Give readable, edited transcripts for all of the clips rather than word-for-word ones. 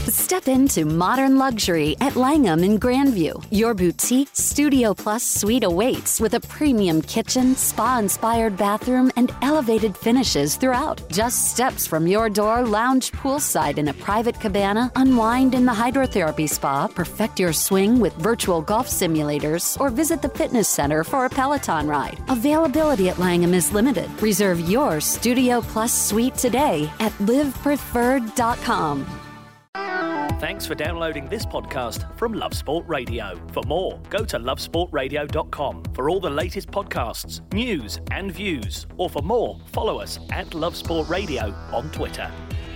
Step into modern luxury at Langham in Grandview. Your boutique Studio Plus suite awaits with a premium kitchen, spa-inspired bathroom, and elevated finishes throughout. Just steps from your door, lounge poolside in a private cabana, unwind in the hydrotherapy spa, perfect your swing with virtual golf simulators, or visit the fitness center for a Peloton ride. Availability at Langham is limited. Reserve your Studio Plus suite today at livepreferred.com. Thanks for downloading this podcast from Love Sport Radio. For more, go to lovesportradio.com for all the latest podcasts, news and views. Or for more, follow us at Love Sport Radio on Twitter.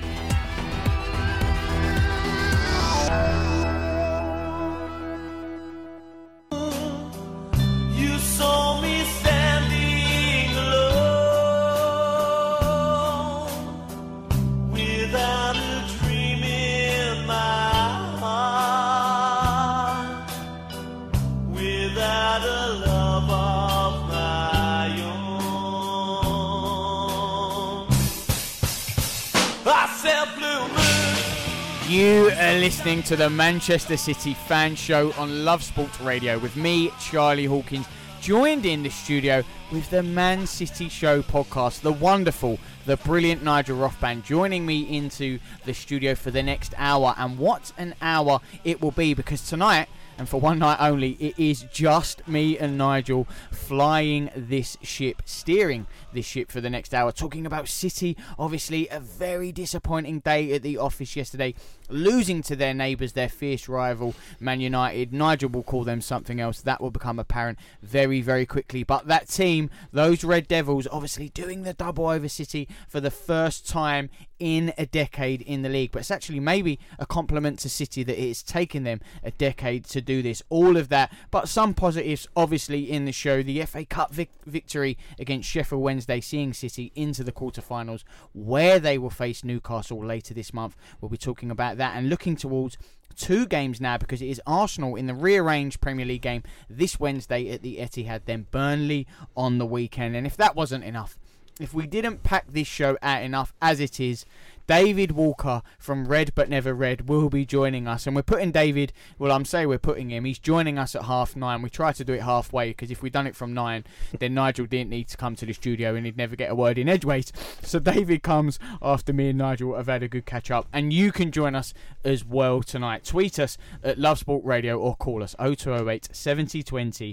You saw me standing alone without a dream in my heart, without a love of my own. I said, Blue Moon. You are listening to the Manchester City Fan Show on Love Sports Radio with me, Charlie Hawkins, joined in the studio with the Man City Show podcast, the wonderful, the brilliant Nigel Rothband joining me into the studio for the next hour. And what an hour it will be, because tonight, and for one night only, it is just me and Nigel flying this ship, steering this ship for the next hour, talking about City. Obviously, a very disappointing day at the office yesterday, losing to their neighbours, their fierce rival, Man United. Nigel will call them something else. That will become apparent very, very quickly. But that team, those Red Devils, obviously doing the double over City for the first time in a decade in the league. But it's actually maybe a compliment to City that it's taken them a decade to do this. All of that, but some positives obviously in the show. The FA Cup victory against Sheffield Wednesday, seeing City into the quarterfinals, where they will face Newcastle later this month. We'll be talking about that and looking towards two games now, because it is Arsenal in the rearranged Premier League game this Wednesday at the Etihad, then Burnley on the weekend. And if that wasn't enough, if we didn't pack this show out enough as it is, David Walker from Red But Never Red will be joining us. And we're putting David, well, I'm saying we're putting him, he's joining us at 9:30. We try to do it halfway, because if we'd done it from 9, then Nigel didn't need to come to the studio and he'd never get a word in edgeways. So David comes after me and Nigel have had a good catch up. And you can join us as well tonight. Tweet us at Love Sport Radio or call us 0208 70 20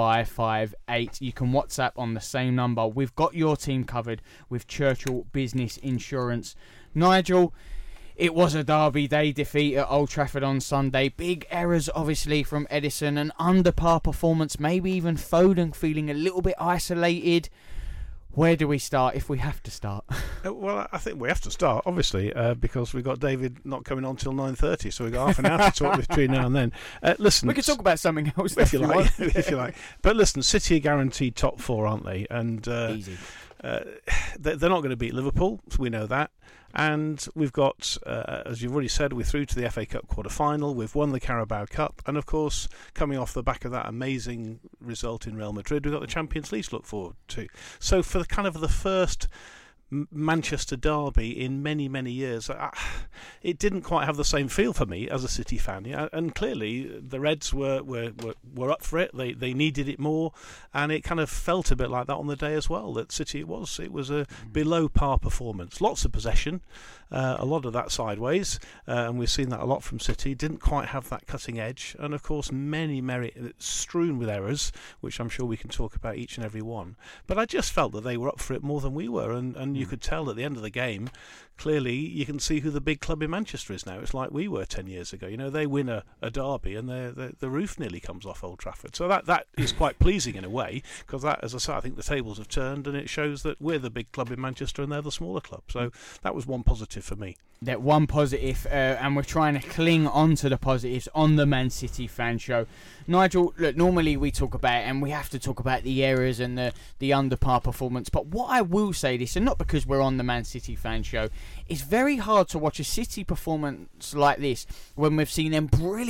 558. You can WhatsApp on the same number. We've got your team covered with Churchill Business Insurance. Nigel, it was a Derby Day defeat at Old Trafford on Sunday. Big errors, obviously, from Edison. An under-par performance. Maybe even Foden feeling a little bit isolated. Where do we start, if we have to start? Well, I think we have to start, obviously, because we've got David not coming on till 9:30, so we've got half an hour to talk between now and then. Listen, we could talk about something else if you like. If you like. But listen, City are guaranteed top 4, aren't they? And easy. They're not going to beat Liverpool, so we know that. And we've got, as you've already said, we're through to the FA Cup quarter-final. We've won the Carabao Cup. And, of course, coming off the back of that amazing result in Real Madrid, we've got the Champions League to look forward to. So for the first Manchester derby in many, many years, it didn't quite have the same feel for me as a City fan. Yeah? And clearly the Reds were up for it. They needed it more, and it kind of felt a bit like that on the day as well. That City, it was a below par performance. Lots of possession, a lot of that sideways, and we've seen that a lot from City. Didn't quite have that cutting edge, and of course many strewn with errors, which I'm sure we can talk about each and every one. But I just felt that they were up for it more than we were, and you could tell at the end of the game, clearly you can see who the big club in Manchester is now. It's like we were 10 years ago. You know, they win a derby and the roof nearly comes off Old Trafford. So that is quite pleasing in a way, because that, as I say, I think the tables have turned, and it shows that we're the big club in Manchester and they're the smaller club. So that was one positive for me. That one positive, and we're trying to cling on to the positives on the Man City Fan Show. Nigel, look, normally we talk about, and we have to talk about the errors and the under-par performance, but what I will say this, and not because we're on the Man City Fan Show, it's very hard to watch a City performance like this when we've seen them brilliant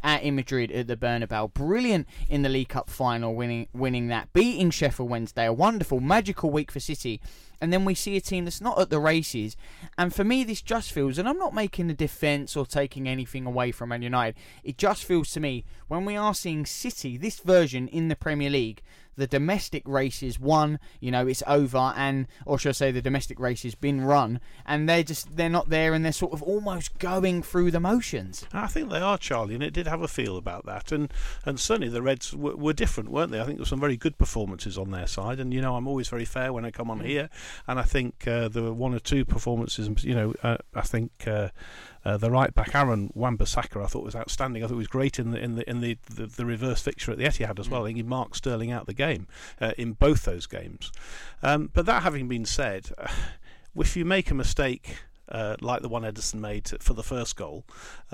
at Madrid at the Bernabeu. Brilliant in the League Cup final, winning that, beating Sheffield Wednesday. A wonderful, magical week for City. And then we see a team that's not at the races. And for me, this just feels, and I'm not making a defence or taking anything away from Man United, it just feels to me, when we are seeing City, this version in the Premier League, the domestic race is won, it's over, or should I say the domestic race has been run, and they're not there, and they're sort of almost going through the motions. I think they are, Charlie, and it did have a feel about that, and certainly the Reds were different, weren't they? I think there were some very good performances on their side, and I'm always very fair when I come on here, and I think there were one or two performances, I think the right back Aaron Wan-Bissaka I thought was outstanding. I thought he was great in the reverse fixture at the Etihad as well. I think he marked Sterling out the game in both those games. But that having been said, if you make a mistake like the one Ederson made for the first goal,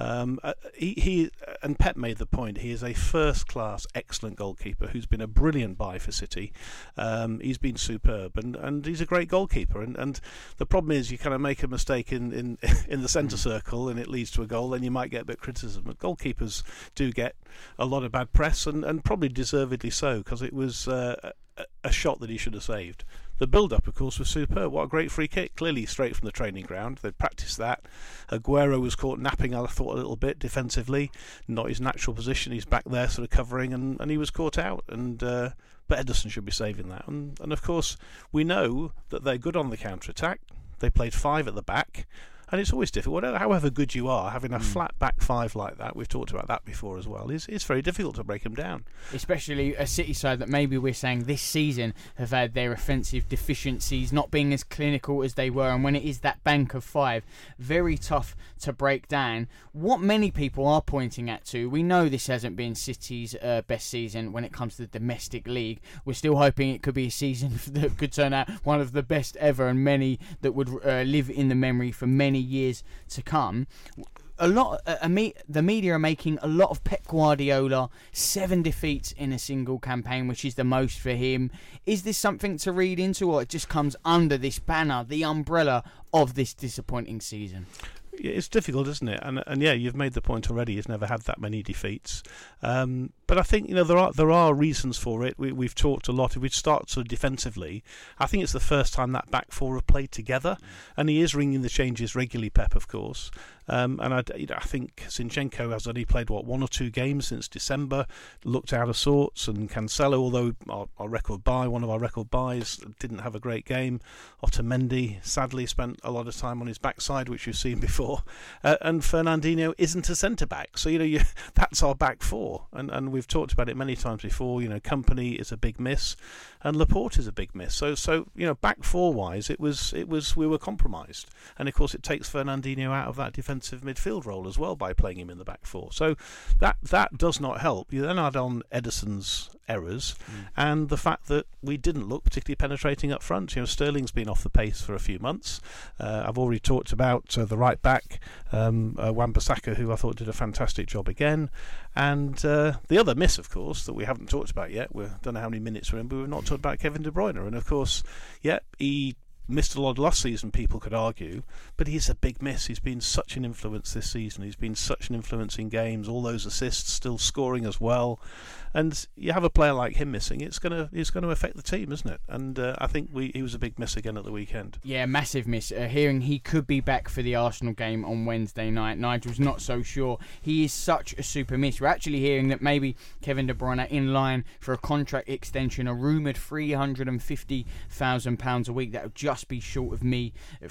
he and Pep made the point, he is a first-class, excellent goalkeeper who's been a brilliant buy for City. He's been superb, and he's a great goalkeeper. And the problem is, you kind of make a mistake in the centre circle, and it leads to a goal, then you might get a bit of criticism. But goalkeepers do get a lot of bad press, and probably deservedly so, because it was a shot that he should have saved. The build-up, of course, was superb. What a great free kick, clearly straight from the training ground. They'd practiced that. Aguero was caught napping, I thought, a little bit defensively. Not his natural position. He's back there sort of covering, and he was caught out. But Ederson should be saving that. And of course, we know that they're good on the counter-attack. They played 5 at the back. And it's always difficult, however good you are, having a flat back 5 like that, we've talked about that before as well, it's very difficult to break them down. Especially a City side that maybe we're saying this season have had their offensive deficiencies, not being as clinical as they were, and when it is that bank of 5, very tough to break down. What many people are pointing at too, we know this hasn't been City's best season when it comes to the domestic league. We're still hoping it could be a season that could turn out one of the best ever, and many that would live in the memory for many years to come. The media are making a lot of Pep Guardiola, 7 defeats in a single campaign, which is the most for him. Is this something to read into, or it just comes under this banner, the umbrella of this disappointing season? It's difficult, isn't it? And yeah, you've made the point already. He's never had that many defeats. But I think there are reasons for it. We've talked a lot. If we start sort of defensively, I think it's the first time that back 4 have played together, and he is ringing the changes regularly, Pep, of course. And I think Zinchenko has only played 1 or 2 games since December, looked out of sorts, and Cancelo, although one of our record buys, didn't have a great game. Otamendi sadly spent a lot of time on his backside, which you've seen before, and Fernandinho isn't a centre back, so that's our back 4, and we've talked about it many times before. Kompany is a big miss, and Laporte is a big miss. So back 4 wise, it was we were compromised, and of course it takes Fernandinho out of that defensive midfield role as well by playing him in the back 4. So that does not help. You then add on Ederson's errors and the fact that we didn't look particularly penetrating up front. Sterling's been off the pace for a few months. I've already talked about the right back, Wan-Bissaka, who I thought did a fantastic job again. And the other miss, of course, that we haven't talked about yet, we don't know how many minutes we're in, but we've not talked about Kevin De Bruyne. And of course, he missed a lot last season, people could argue, but he's a big miss. He's been such an influence this season. He's been such an influence in games, all those assists, still scoring as well. And you have a player like him missing, it's going to affect the team, isn't it? And I think he was a big miss again at the weekend. Yeah, massive miss. Hearing he could be back for the Arsenal game on Wednesday night, Nigel's not so sure. He is such a super miss. We're actually hearing that maybe Kevin De Bruyne in line for a contract extension, a rumoured £350,000 a week. That would just be short of me at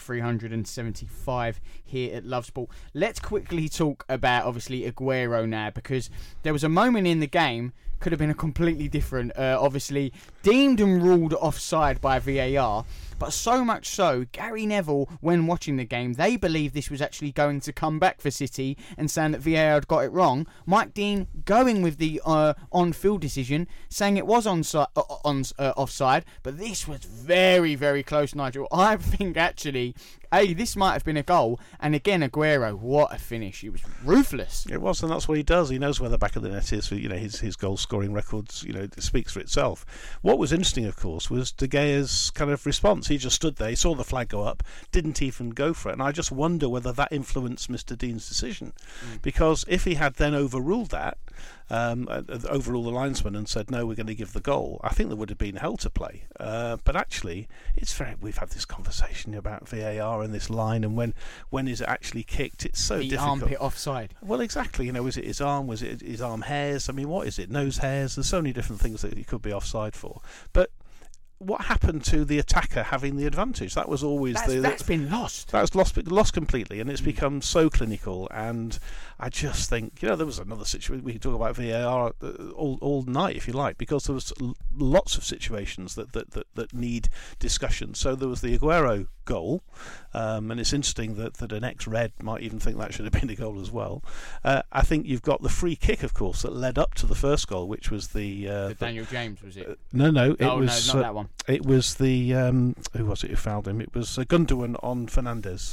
375 here at Love Sport. Let's quickly talk about, obviously, Aguero now, because there was a moment in the game, could have been a completely different, obviously deemed and ruled offside by VAR, but so much so, Gary Neville, when watching the game, they believed this was actually going to come back for City and saying that VAR had got it wrong. Mike Dean going with the on-field decision, saying it was offside, but this was very, very close, Nigel. I think actually hey, this might have been a goal. And again, Aguero, what a finish. It was ruthless. It was, and that's what he does. He knows where the back of the net is. His goal-scoring records, it speaks for itself. What was interesting, of course, was De Gea's kind of response. He just stood there, he saw the flag go up, didn't even go for it. And I just wonder whether that influenced Mr. Dean's decision. Because if he had then overruled that, overruled the linesman and said, no, we're going to give the goal, I think there would have been hell to play. But actually, we've had this conversation about VAR and this line, and when is it actually kicked? It's so the difficult. Armpit offside. Well, exactly. Was it his arm? Was it his arm hairs? I mean, what is it? Nose hairs? There's so many different things that he could be offside for. But what happened to the attacker having the advantage? That was always that's been lost. That was lost completely, and it's become so clinical. And I just think, there was another situation. We could talk about VAR all night if you like, because there was lots of situations that need discussion. So there was the Aguero goal, and it's interesting that an ex-Red might even think that should have been a goal as well. I think you've got the free kick, of course, that led up to the first goal, which was the Daniel James, was it? No, it was was not that one. It was the who was it who fouled him? It was Gundogan on Fernandes.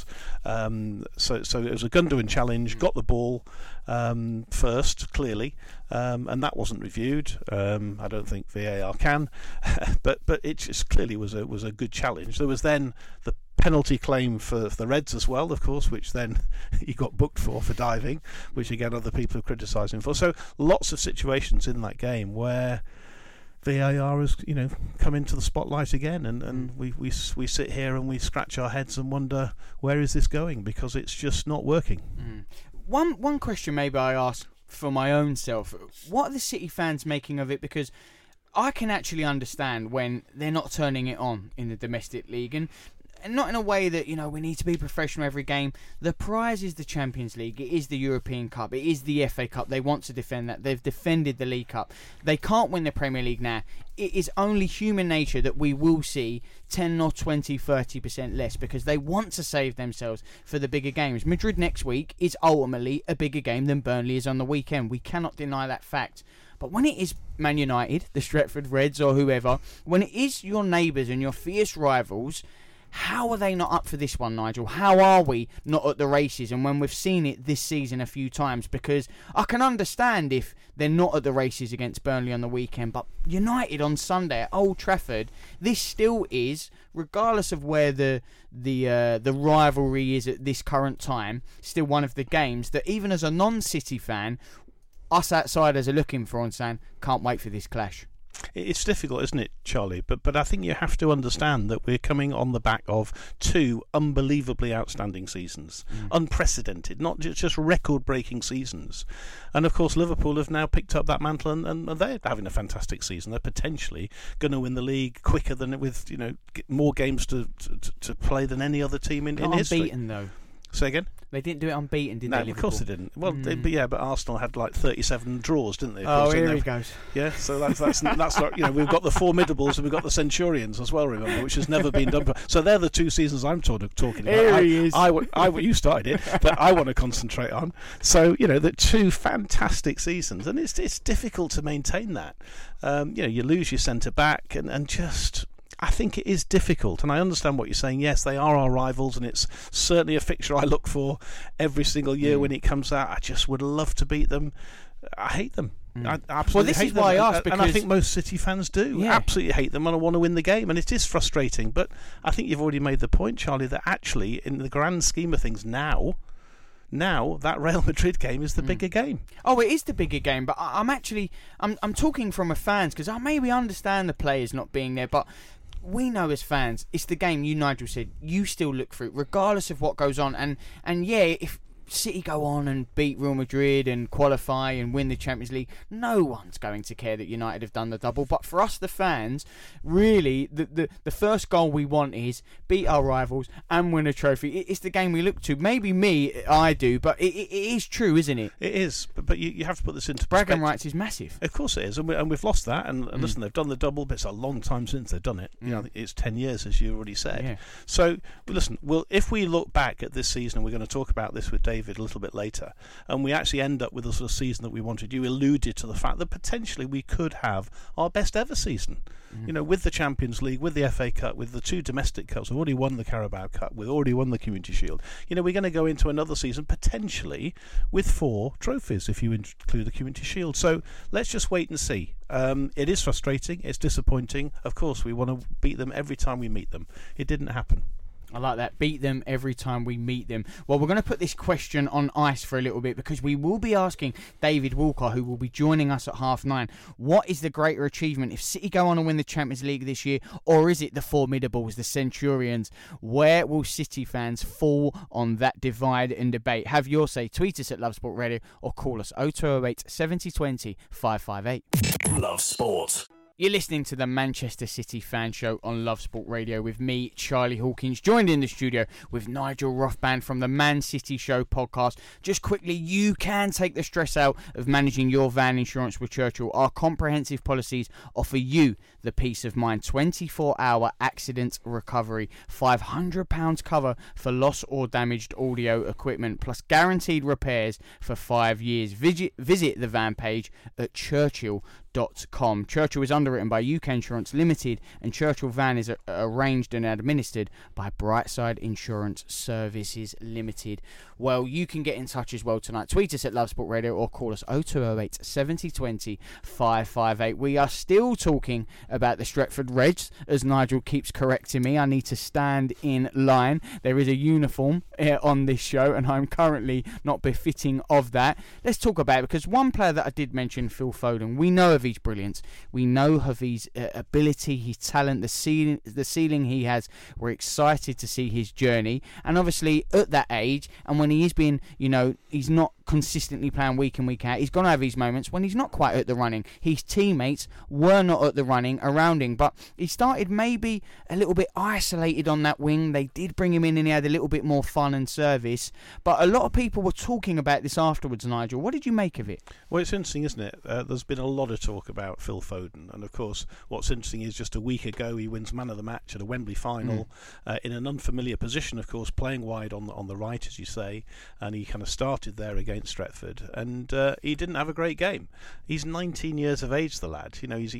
So it was a Gundogan challenge. Got the ball first, clearly, and that wasn't reviewed. I don't think VAR can, but it just clearly was a good challenge. There was then the penalty claim for the Reds as well, of course, which then he got booked for diving, which again other people have criticised him for. So lots of situations in that game where VAR has, come into the spotlight again, and we sit here and we scratch our heads and wonder, where is this going? Because it's just not working. One question maybe I ask for my own self: what are the City fans making of it? Because I can actually understand when they're not turning it on in the domestic league, and not in a way that, we need to be professional every game. The prize is the Champions League. It is the European Cup. It is the FA Cup. They want to defend that. They've defended the League Cup. They can't win the Premier League now. It is only human nature that we will see 10 or 20, 30% less, because they want to save themselves for the bigger games. Madrid next week is ultimately a bigger game than Burnley is on the weekend. We cannot deny that fact. But when it is Man United, the Stretford Reds or whoever, when it is your neighbours and your fierce rivals, how are they not up for this one, Nigel? How are we not at the races? And when we've seen it this season a few times, because I can understand if they're not at the races against Burnley on the weekend, but United on Sunday at Old Trafford, this still is, regardless of where the rivalry is at this current time, still one of the games that even as a non-City fan, us outsiders are looking for and saying, can't wait for this clash. It's difficult, isn't it, Charlie? But I think you have to understand that we're coming on the back of two unbelievably outstanding seasons. Unprecedented, not just record-breaking seasons. And, of course, Liverpool have now picked up that mantle, and they're having a fantastic season. They're potentially going to win the league quicker than with, more games to play than any other team in history. Unbeaten, though. Say again? They didn't do it unbeaten, did they? No, of course they didn't. Well, but Arsenal had like 37 draws, didn't they? Oh, here he goes. Yeah, so that's not, we've got the Formidables and we've got the Centurions as well, remember, which has never been done. So they're the two seasons I'm talking about. Here he is. You started it, but I want to concentrate on. So, the two fantastic seasons, and it's difficult to maintain that. You lose your centre back and just... I think it is difficult, and I understand what you're saying. Yes, they are our rivals, and it's certainly a fixture I look for every single year when it comes out. I just would love to beat them. I hate them. I absolutely hate them. Why I asked, and I think most City fans do. Yeah. Absolutely hate them, and I want to win the game, and it is frustrating. But I think you've already made the point, Charlie, that actually, in the grand scheme of things now that Real Madrid game is the bigger game. Oh, it is the bigger game, but I'm talking from a fans, because I maybe understand the players not being there, but we know as fans, it's the game. Nigel said, you still look through, regardless of what goes on. And yeah, if City go on and beat Real Madrid and qualify and win the Champions League, no one's going to care that United have done the double. But for us, the fans, really, the first goal we want is beat our rivals and win a trophy. It's the game we look to. Maybe I do, but it is true, isn't it? It is, but you have to put this into bragging perspective. rights is massive. Of course it is, and we've lost that. And listen, they've done the double, but it's a long time since they've done it. I think it's 10 years, as you already said. Yeah. So, listen, if we look back at this season, and we're going to talk about this with Dave David, a little bit later, and we actually end up with the sort of season that we wanted. You alluded to the fact that potentially we could have our best ever season. You know, with the Champions League, with the FA Cup, with the 2 domestic cups. We've already won the Carabao Cup. We've already won the Community Shield. You know, we're going to go into another season potentially with 4 trophies if you include the Community Shield. So let's just wait and see. It is frustrating. It's disappointing. Of course, we want to beat them every time we meet them. It didn't happen. I like that. Beat them every time we meet them. Well, we're going to put this question on ice for a little bit because we will be asking David Walker, who will be joining us at 9:30, what is the greater achievement if City go on and win the Champions League this year, or is it the Formidables, the Centurions? Where will City fans fall on that divide and debate? Have your say. Tweet us at Love Sport Radio or call us 0208 7020 558. Love Sport. You're listening to the Manchester City Fan Show on Love Sport Radio with me, Charlie Hawkins, joined in the studio with Nigel Rothband from the Man City Show podcast. Just quickly, you can take the stress out of managing your van insurance with Churchill. Our comprehensive policies offer you the peace of mind. 24-hour accident recovery, £500 cover for lost or damaged audio equipment, plus guaranteed repairs for 5 years. Visit the van page at Churchill.com. Churchill is underwritten by UK Insurance Limited, and Churchill Van is arranged and administered by Brightside Insurance Services Limited. Well, you can get in touch as well tonight. Tweet us at Love Sport Radio or call us 0208 7020 558. We are still talking about the Stretford Reds, as Nigel keeps correcting me. I need to stand in line. There is a uniform on this show, and I'm currently not befitting of that. Let's talk about it, because one player that I did mention, Phil Foden, we know of his brilliance. We know of his ability, his talent, the ceiling he has. We're excited to see his journey, and obviously at that age, and when he is being, he's not consistently playing week in, week out, he's going to have his moments when he's not quite at the running. His teammates were not at the running around him, but he started maybe a little bit isolated on that wing. They did bring him in and he had a little bit more fun and service, but a lot of people were talking about this afterwards. Nigel, what did you make of it? Well, it's interesting, isn't it? There's been a lot of talk about Phil Foden, and of course what's interesting is just a week ago he wins man of the match at a Wembley final in an unfamiliar position, of course, playing wide on the right, as you say, and he kind of started there against Stretford, and he didn't have a great game. He's 19 years of age, the lad.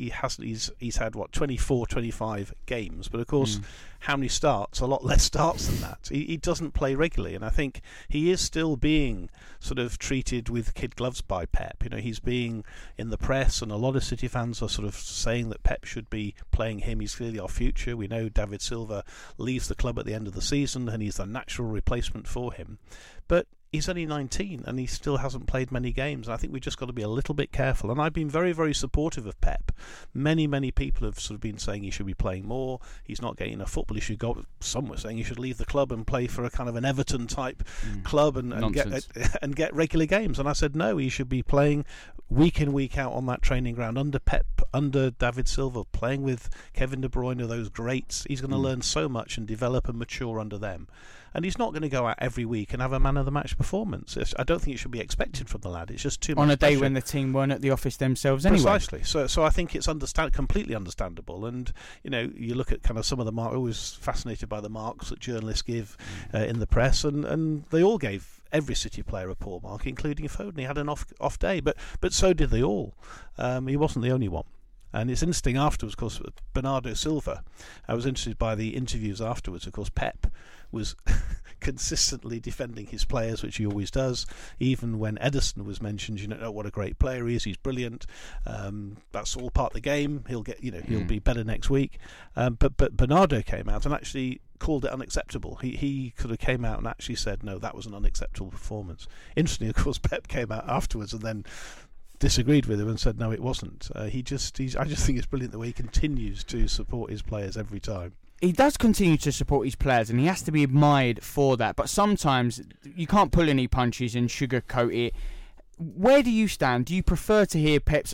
He's had 24, 25 games, but of course how many starts? A lot less starts than that. He doesn't play regularly, and I think he is still being sort of treated with kid gloves by Pep. He's being in the press, and a lot of City fans are sort of saying that Pep should be playing him. He's clearly our future. We know David Silva leaves the club at the end of the season, and he's the natural replacement for him. But he's only 19 and he still hasn't played many games. I think we've just got to be a little bit careful. And I've been very, very supportive of Pep. Many, many people have sort of been saying he should be playing more. He's not getting enough football. He should go. Some were saying he should leave the club and play for a kind of an Everton type club and get regular games. And I said no, he should be playing week in, week out on that training ground under Pep, under David Silva, playing with Kevin De Bruyne, those greats. He's going to learn so much and develop and mature under them. And he's not going to go out every week and have a man of the match performance. I don't think it should be expected from the lad. It's just too much on a day pressure. When the team weren't at the office themselves anyway. Precisely. So I think it's completely understandable. And you look at kind of some of the marks. Always fascinated by the marks that journalists give in the press, and they all gave every City player a poor mark, including Foden. He had an off day, but so did they all. He wasn't the only one. And it's interesting afterwards, of course, Bernardo Silva. I was interested by the interviews afterwards. Of course, Pep was consistently defending his players, which he always does. Even when Ederson was mentioned, what a great player he is. He's brilliant. That's all part of the game. He'll get, he'll be better next week. But Bernardo came out and actually called it unacceptable. He could have came out and actually said, no, that was an unacceptable performance. Interestingly, of course, Pep came out afterwards and then disagreed with him and said no, it wasn't. I just think it's brilliant the way he continues to support his players every time. He does continue to support his players, and he has to be admired for that. But sometimes you can't pull any punches and sugarcoat it. Where do you stand? Do you prefer to hear Pep's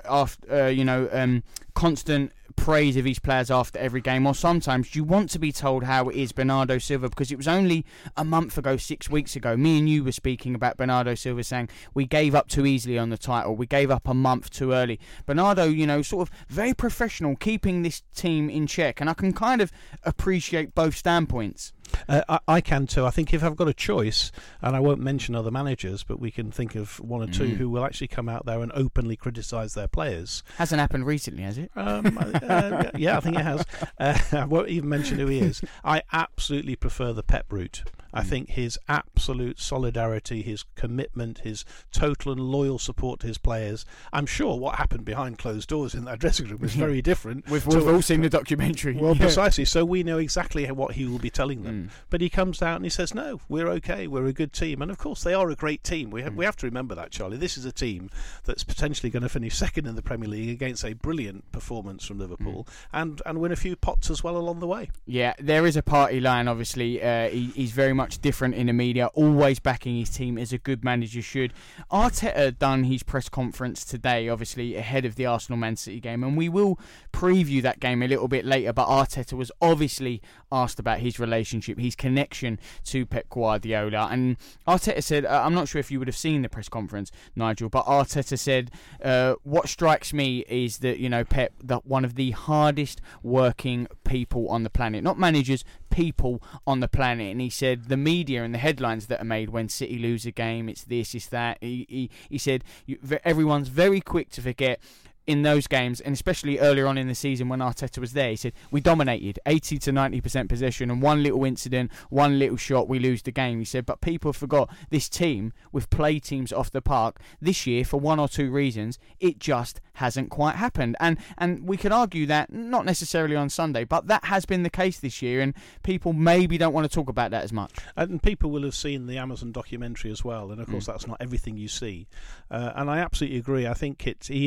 constant praise of his players after every game, or sometimes do you want to be told how it is Bernardo Silva? Because it was only a month ago, 6 weeks ago, me and you were speaking about Bernardo Silva saying we gave up too easily on the title, we gave up a month too early. Bernardo, sort of very professional, keeping this team in check, and I can kind of appreciate both standpoints. I can too. I think if I've got a choice, and I won't mention other managers, but we can think of one or two who will actually come out there and openly criticise their players. Hasn't happened recently, has it? Yeah, I think it has. I won't even mention who he is. I absolutely prefer the Pep route. I think his absolute solidarity, his commitment, his total and loyal support to his players. I'm sure what happened behind closed doors in that dressing room was very different. We've all seen the documentary. Well, precisely. So we know exactly what he will be telling them. But he comes out and he says, no, we're okay. We're a good team. And of course, they are a great team. We have to remember that, Charlie. This is a team that's potentially going to finish second in the Premier League against a brilliant performance from Liverpool and win a few pots as well along the way. Yeah, there is a party line, obviously. He's very much different in the media, always backing his team as a good manager should. Arteta done his press conference today, obviously ahead of the Arsenal-Man City game, and we will preview that game a little bit later, but Arteta was obviously asked about his relationship, his connection to Pep Guardiola, and Arteta said, I'm not sure if you would have seen the press conference, Nigel, but Arteta said, what strikes me is that, Pep, one of the hardest working people on the planet, not managers, people on the planet. And he said the media and the headlines that are made when City lose a game, it's this, it's that. He said everyone's very quick to forget in those games, and especially earlier on in the season when Arteta was there, he said we dominated 80 to 90% possession, and one little incident, one little shot, we lose the game. He said, but people forgot this team, we've played teams off the park this year for one or two reasons, it just hasn't quite happened. And we could argue that, not necessarily on Sunday, but that has been the case this year, and people maybe don't want to talk about that as much. And people will have seen the Amazon documentary as well, and of course that's not everything you see. And I absolutely agree. I think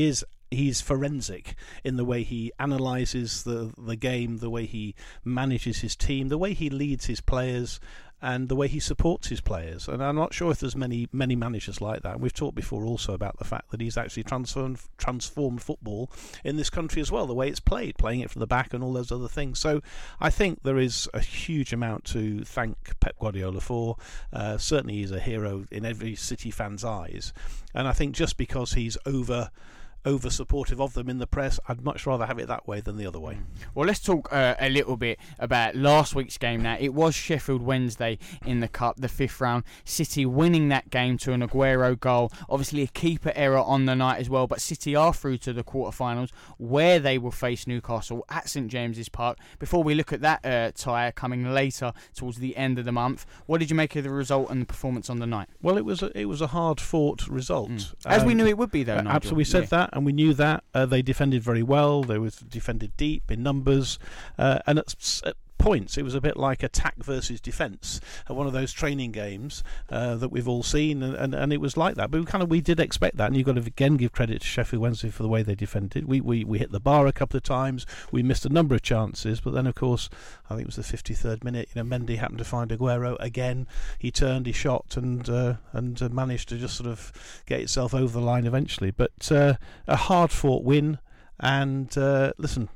he's forensic in the way he analyses the game, the way he manages his team, the way he leads his players, and the way he supports his players. And I'm not sure if there's many managers like that. We've talked before also about the fact that he's actually transformed football in this country as well, the way it's playing it from the back and all those other things. So I think there is a huge amount to thank Pep Guardiola for. Certainly he's a hero in every City fan's eyes. And I think just because he's over supportive of them in the press, I'd much rather have it that way than the other way. Well, let's talk a little bit about last week's game now. It was Sheffield Wednesday in the Cup, the fifth round. City winning that game to an Aguero goal. Obviously a keeper error on the night as well, but City are through to the quarterfinals where they will face Newcastle at St James's Park. Before we look at that tie coming later towards the end of the month, what did you make of the result and the performance on the night? Well, it was a hard-fought result. As we knew it would be, though, Nigel. Absolutely, we said that. And we knew that. They defended very well. They were defended deep in numbers. And at points, it was a bit like attack versus defence at one of those training games that we've all seen. And it was like that. But we did expect that. And you've got to, again, give credit to Sheffield Wednesday for the way they defended. We hit the bar a couple of times. We missed a number of chances. But then, of course, I think it was the 53rd minute. Mendy happened to find Aguero again. He turned, he shot, and managed to just sort of get itself over the line eventually. But a hard-fought win. And listen,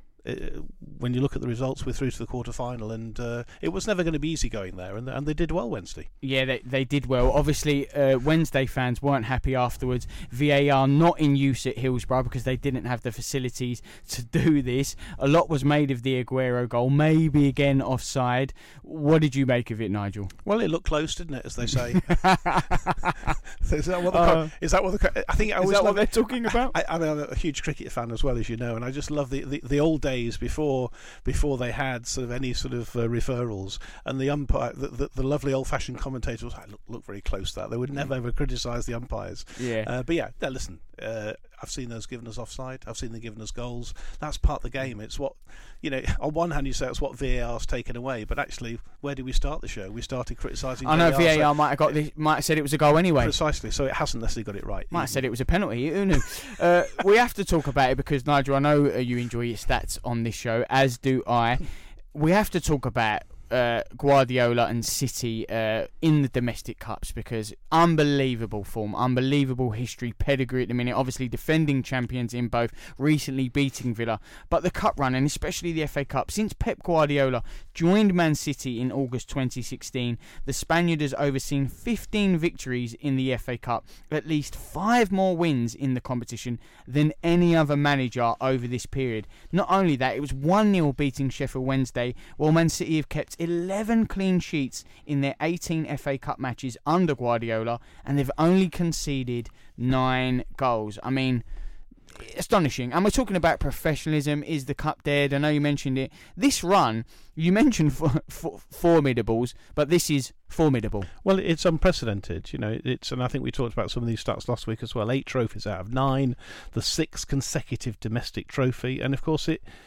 when you look at the results, we're through to the quarter-final, and it was never going to be easy going there, and they did well Wednesday. Yeah, they did well. Obviously, Wednesday fans weren't happy afterwards. VAR not in use at Hillsborough because they didn't have the facilities to do this. A lot was made of the Aguero goal, maybe again offside. What did you make of it, Nigel? Well, it looked close, didn't it, as they say? Is that what I think I always what they're talking about? I'm a huge cricket fan as well, as you know, and I just love the old days before they had sort of any sort of referrals, and the umpire, the lovely old-fashioned commentators, look very close to that. They would never ever criticise the umpires. Yeah. But yeah, listen, I've seen those given us offside. I've seen them given us goals. That's part of the game. It's what, on one hand you say it's what VAR's taken away, but actually, where did we start the show? We started criticising VAR. I know VAR might have said it was a goal anyway. Precisely, so it hasn't necessarily got it right. Might have said it was a penalty. Who knew? We have to talk about it because, Nigel, I know you enjoy your stats on this show, as do I. We have to talk about Guardiola and City in the domestic cups because unbelievable form, unbelievable history, pedigree at the minute, obviously defending champions in both, recently beating Villa, but the cup run and especially the FA Cup, since Pep Guardiola joined Man City in August 2016, the Spaniard has overseen 15 victories in the FA Cup, at least 5 more wins in the competition than any other manager over this period. Not only that, it was 1-0 beating Sheffield Wednesday, while Man City have kept kept 11 clean sheets in their 18 FA Cup matches under Guardiola, and they've only conceded 9 goals. I mean, astonishing. And we're talking about professionalism. Is the cup dead? I know you mentioned it. This run, you mentioned formidables, but this is formidable. Well, it's unprecedented, you know. And I think we talked about some of these stats last week as well. 8 trophies out of 9, the 6th consecutive domestic trophy, and of course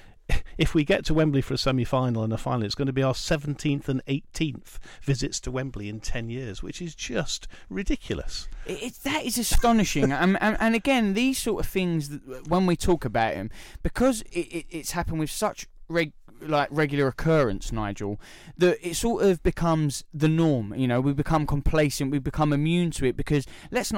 if we get to Wembley for a semi-final and a final, it's going to be our 17th and 18th visits to Wembley in 10 years, which is just ridiculous. That is astonishing. and again, these sort of things, when we talk about them, because it's happened with such regular occurrence, Nigel, that it sort of becomes the norm. You know, we become complacent, we become immune to it, because let's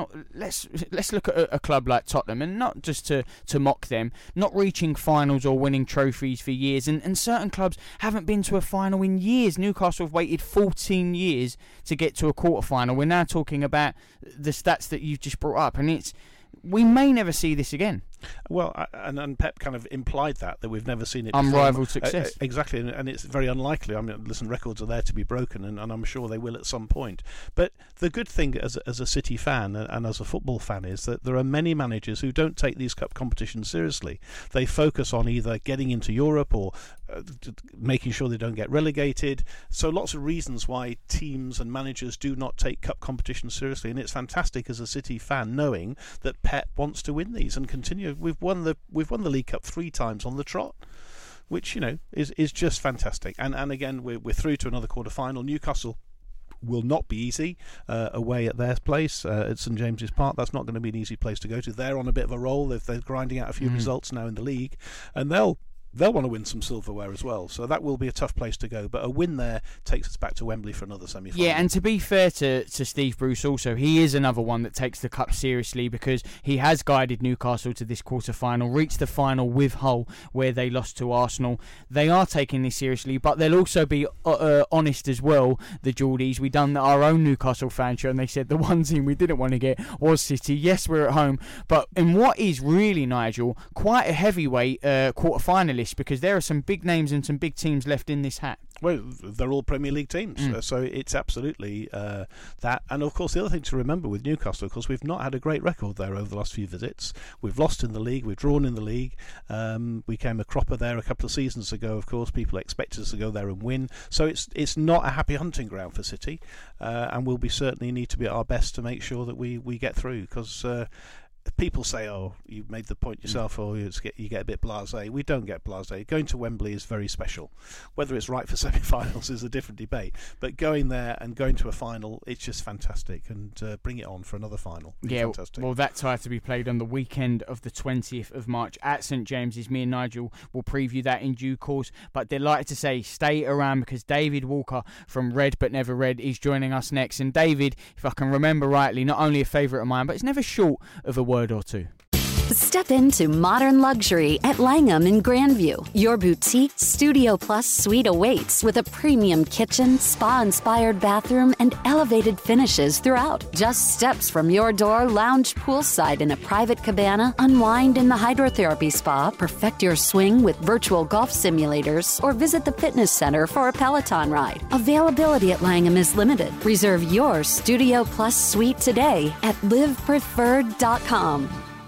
look at a club like Tottenham, and not just to mock them, not reaching finals or winning trophies for years, and certain clubs haven't been to a final in years. Newcastle have waited 14 years to get to a quarter-final. We're now talking about the stats that you've just brought up, and we may never see this again. Well, and Pep kind of implied that we've never seen it. Unrivaled success. Exactly, and it's very unlikely. I mean, listen, records are there to be broken, and I'm sure they will at some point. But the good thing as a City fan and as a football fan is that there are many managers who don't take these cup competitions seriously. They focus on either getting into Europe or making sure they don't get relegated. So lots of reasons why teams and managers do not take cup competitions seriously, and it's fantastic as a City fan knowing that Pep wants to win these and continue. We've won the League Cup 3 times on the trot, which, you know, is just fantastic. And again, we're through to another quarter final. Newcastle will not be easy away at their place at St James's Park. That's not going to be an easy place to go to. They're on a bit of a roll. They're grinding out a few results now in the league, and they'll want to win some silverware as well, so that will be a tough place to go. But a win there takes us back to Wembley for another semi-final. Yeah, and to be fair to Steve Bruce also, he is another one that takes the cup seriously, because he has guided Newcastle to this quarter-final, reached the final with Hull, where they lost to Arsenal. They are taking this seriously, but they'll also be honest as well, the Geordies. We done our own Newcastle fan show, and they said the one team we didn't want to get was City. Yes, we're at home, but in what is really, Nigel, quite a heavyweight quarter-finalist, because there are some big names and some big teams left in this hat. Well, they're all Premier League teams, so it's absolutely that. And of course, the other thing to remember with Newcastle, of course, we've not had a great record there over the last few visits. We've lost in the league, we've drawn in the league. We came a cropper there a couple of seasons ago. Of course, people expected us to go there and win. So it's not a happy hunting ground for City, and we'll certainly need to be at our best to make sure that we get through, because people say, oh, you made the point yourself, or you get a bit blasé. We don't get blasé. Going to Wembley is very special. Whether it's right for semi-finals is a different debate, but going there and going to a final, it's just fantastic, and bring it on for another final. Yeah, fantastic. Well, that tie to be played on the weekend of the 20th of March at St James's. Me and Nigel will preview that in due course, but delighted to say stay around, because David Walker from Red But Never Red is joining us next. And David, if I can remember rightly, not only a favourite of mine, but it's never short of a word or two. Step into modern luxury at Langham in Grandview. Your boutique Studio Plus suite awaits with a premium kitchen, spa-inspired bathroom, and elevated finishes throughout. Just steps from your door, lounge poolside in a private cabana, unwind in the hydrotherapy spa, perfect your swing with virtual golf simulators, or visit the fitness center for a Peloton ride. Availability at Langham is limited. Reserve your Studio Plus suite today at livepreferred.com.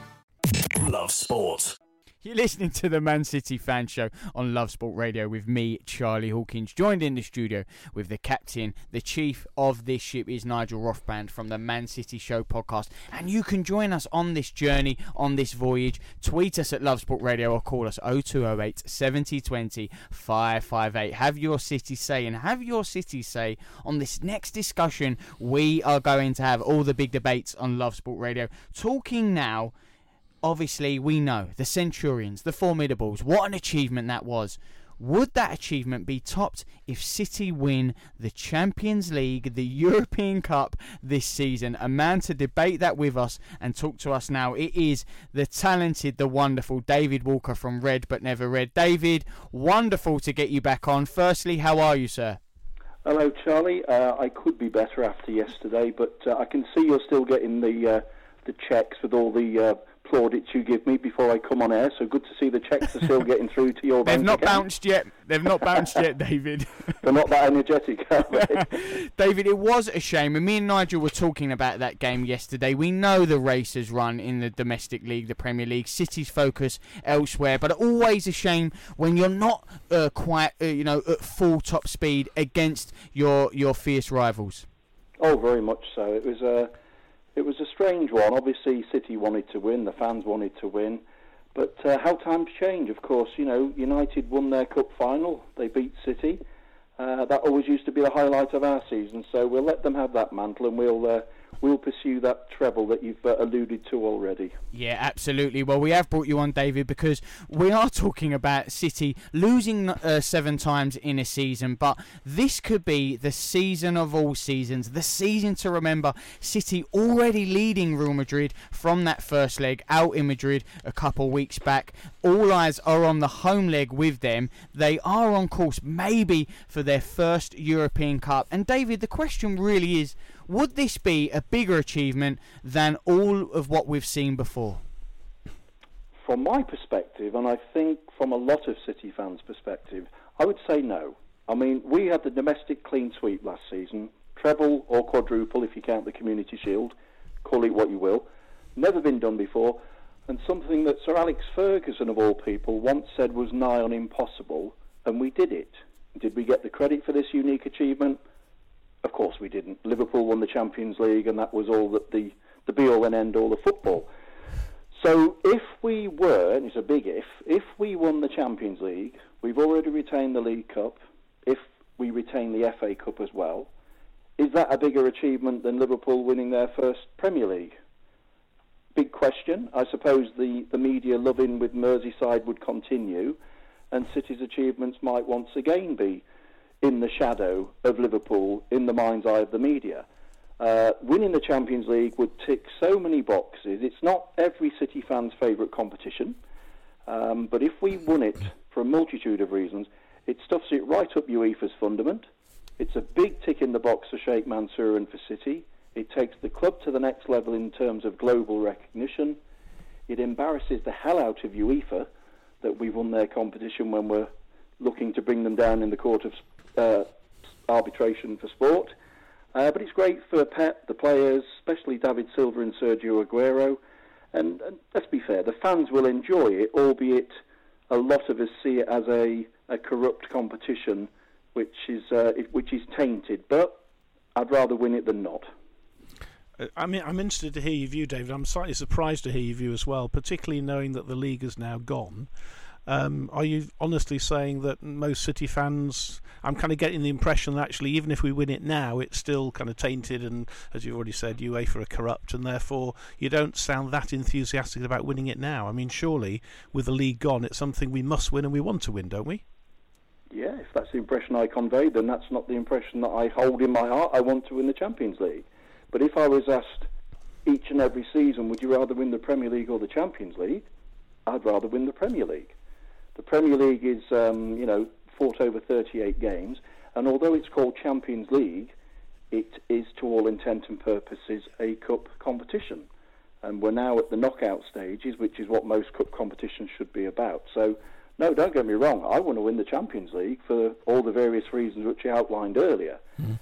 Love Sport. You're listening to the Man City Fan Show on Love Sport Radio with me, Charlie Hawkins, joined in the studio with the captain, the chief of this ship is Nigel Rothband from the Man City Show podcast. And you can join us on this journey, on this voyage. Tweet us at Love Sport Radio or call us 0208 7020 558. Have your City say, and have your City say on this next discussion. We are going to have all the big debates on Love Sport Radio. Talking now, obviously, we know the Centurions, the Formidables, what an achievement that was. Would that achievement be topped if City win the Champions League, the European Cup this season? A man to debate that with us and talk to us now, it is the talented, the wonderful David Walker from Red But Never Red. David, wonderful to get you back on. Firstly, how are you, sir? Hello, Charlie. I could be better after yesterday, but I can see you're still getting the checks with all the plaudits you give me before I come on air. So good to see the checks are still getting through to your bank account. They've not bounced yet, David. They're not that energetic, are they? David, it was a shame, and me and Nigel were talking about that game yesterday. We know the race has run in the domestic league, the Premier League. City's focus elsewhere, but always a shame when you're not quite, at full top speed against your fierce rivals. Oh, very much so. It was a strange one. Obviously, City wanted to win, the fans wanted to win. But how times change, of course. United won their cup final. They beat City. That always used to be the highlight of our season. So we'll let them have that mantle, and we'll pursue that treble that you've alluded to already. Yeah, absolutely. Well, we have brought you on, David, because we are talking about City losing 7 times in a season, but this could be the season of all seasons, the season to remember. City already leading Real Madrid from that first leg out in Madrid a couple weeks back. All eyes are on the home leg with them. They are on course maybe for their first European Cup. And David, the question really is, would this be a bigger achievement than all of what we've seen before? From my perspective, and I think from a lot of City fans' perspective, I would say no. I mean, we had the domestic clean sweep last season, treble or quadruple if you count the Community Shield, call it what you will. Never been done before, and something that Sir Alex Ferguson, of all people, once said was nigh on impossible, and we did it. Did we get the credit for this unique achievement? Of course we didn't. Liverpool won the Champions League, and that was all that the be-all and end-all of football. So if we were, and it's a big if we won the Champions League, we've already retained the League Cup, if we retain the FA Cup as well, is that a bigger achievement than Liverpool winning their first Premier League? Big question. I suppose the media loving with Merseyside would continue, and City's achievements might once again be in the shadow of Liverpool, in the mind's eye of the media. Winning the Champions League would tick so many boxes. It's not every City fan's favourite competition, but if we won it for a multitude of reasons, it stuffs it right up UEFA's fundament. It's a big tick in the box for Sheikh Mansour and for City. It takes the club to the next level in terms of global recognition. It embarrasses the hell out of UEFA that we won their competition when we're looking to bring them down in the court of arbitration for sport. But it's great for Pep, the players, especially David Silva and Sergio Aguero. And let's be fair, the fans will enjoy it, albeit a lot of us see it as a corrupt competition which is tainted. But I'd rather win it than not. I'm interested to hear your view, David. I'm slightly surprised to hear your view as well, particularly knowing that the league is now gone. Are you honestly saying that most City fans, I'm kind of getting the impression that actually even if we win it now, it's still kind of tainted and, as you've already said, UEFA are corrupt, and therefore you don't sound that enthusiastic about winning it now? I mean, surely with the league gone, it's something we must win and we want to win, don't we? Yeah, if that's the impression I conveyed, then that's not the impression that I hold in my heart. I want to win the Champions League. But if I was asked each and every season, would you rather win the Premier League or the Champions League? I'd rather win the Premier League. The Premier League is, fought over 38 games, and although it's called Champions League, it is, to all intent and purposes, a cup competition. And we're now at the knockout stages, which is what most cup competitions should be about. So, no, don't get me wrong, I want to win the Champions League for all the various reasons which I outlined earlier.